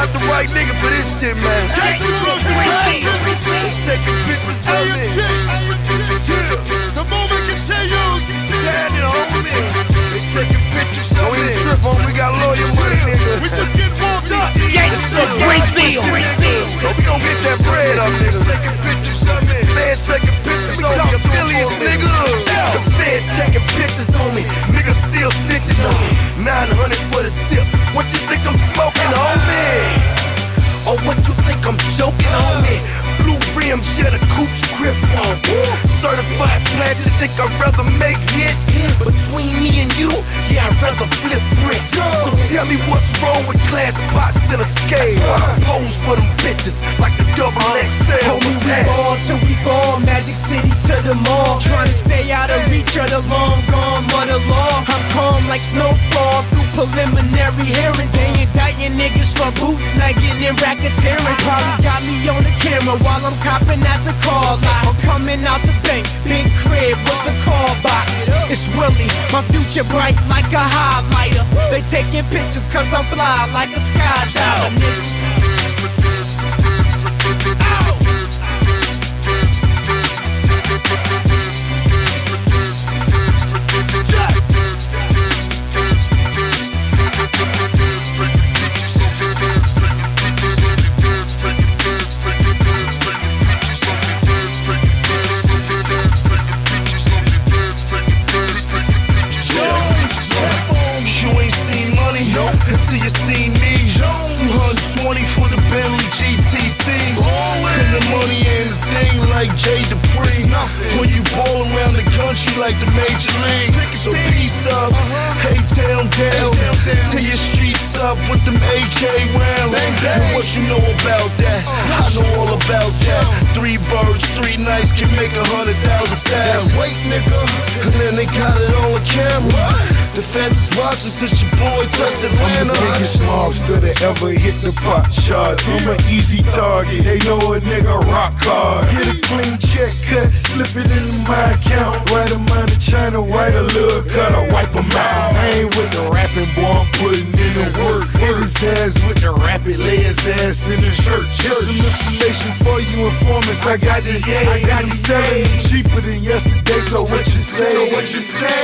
got the right nigga for this shit, man. Taking pictures of me. The movement continues. Standing on me. They taking pictures of me. Don't even trip on, we got lawyer money, nigga. We just get warmed up. Gangsta Brazil. So we gon' get that bread up, nigga. Taking pictures of me. Feds taking pictures on me. Affiliates, nigga. The feds taking pictures on me. Niggas still snitching on me. 900 for the sip. What you think I'm smoking on me? Or what you think I'm joking on me? Blue rims, yeah, the coup's grip on. Certified plant, you think I'd rather make hits? Between me and you, yeah, I'd rather flip bricks. So tell me what's wrong with glass box and a scale. I pose for them bitches like the double XL. Homie, we ball till we fall, Magic City to the mall. Trying to stay out of reach of the long gone mother law. I'm calm like snowfall through preliminary hearings. They indicting niggas for bootlegging and racketeering. Probably got me on the camera while I'm copping at the car lot. I'm coming out the bank, big crib with the car box. It's Willie, my future bright like a highlighter. They taking pictures cause I'm fly like a skydiver, nigga. Until you see me, 220 for the Bentley GTC. And the money ain't a thing like Jay Dupree. When you ball around the country like the Major League. So peace up, H-Town down, tear your streets up with them AK rounds. And what you know about that? I know all about that. 3 birds, 3 nights can make 100,000 styles. Wait, nigga, and then they got it on camera. The feds is watching since your boy touched Atlanta. I'm the biggest mobster to ever hit the pot shots. I'm an easy target, they know a nigga rock hard. Get a clean check cut, slip it into my account. Write a mind to China, write a little cut, I wipe them out. I ain't with the rapping, boy, I'm putting in the work. Hit his ass with the rapid, lay his ass in the church. Get some information for you informants, I got the I got them selling it cheaper than yesterday, so what you say? So what you say?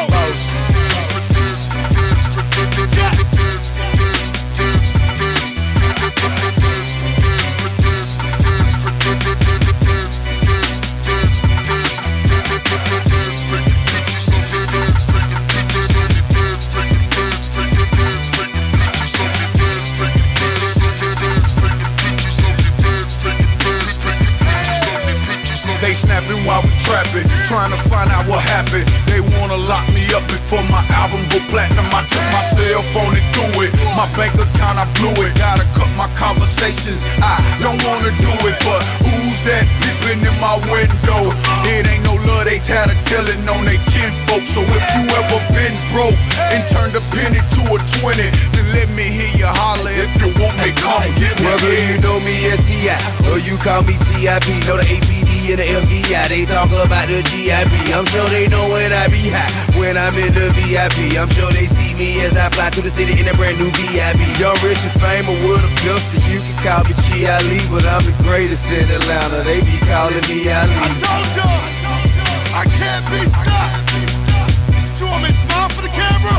They snapping while we trapping, trying to find out what happened. They wanna lock me up before my album go platinum. I took my cell phone and threw it. My bank account, I blew it. Gotta cut my conversations, I don't wanna do it. But who's that peeping in my window? It ain't no love, they telling on they kinfolk. So if you ever been broke and turned a penny to a 20, then let me hear you holler. If you want me, come get me. Whether you know me as T.I. or you call me T.I.P. Know the APD and the FBI, they talk about the GIP. I'm sure they know when I be high, when I'm in the VIP. I'm sure they see me as I fly through the city in a brand new VIP. Young, rich, and famous with a pistol. You can call me Chi Ali, but I'm the greatest in Atlanta. They be calling me Ali. I told y'all, I can't be stopped. You want me to smile for the camera?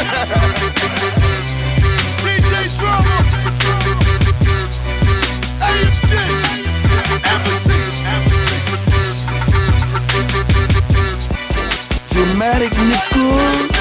DJ Drama, AMG, Embassy. Dramatic nigga.